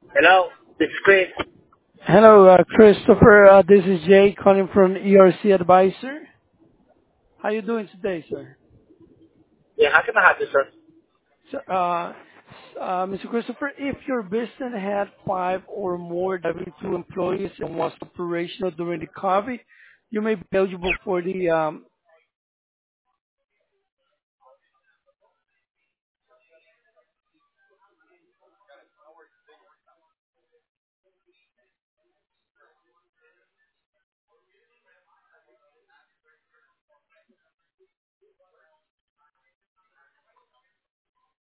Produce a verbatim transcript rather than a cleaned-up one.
Hello, this is Chris. Hello, uh, Christopher. Uh, this is Jay calling from E R C Advisor. How you doing today, sir? Yeah, how can I help you, sir? So, uh, uh, Mister Christopher, if your business had five or more W two employees and was operational during the COVID, you may be eligible for the um,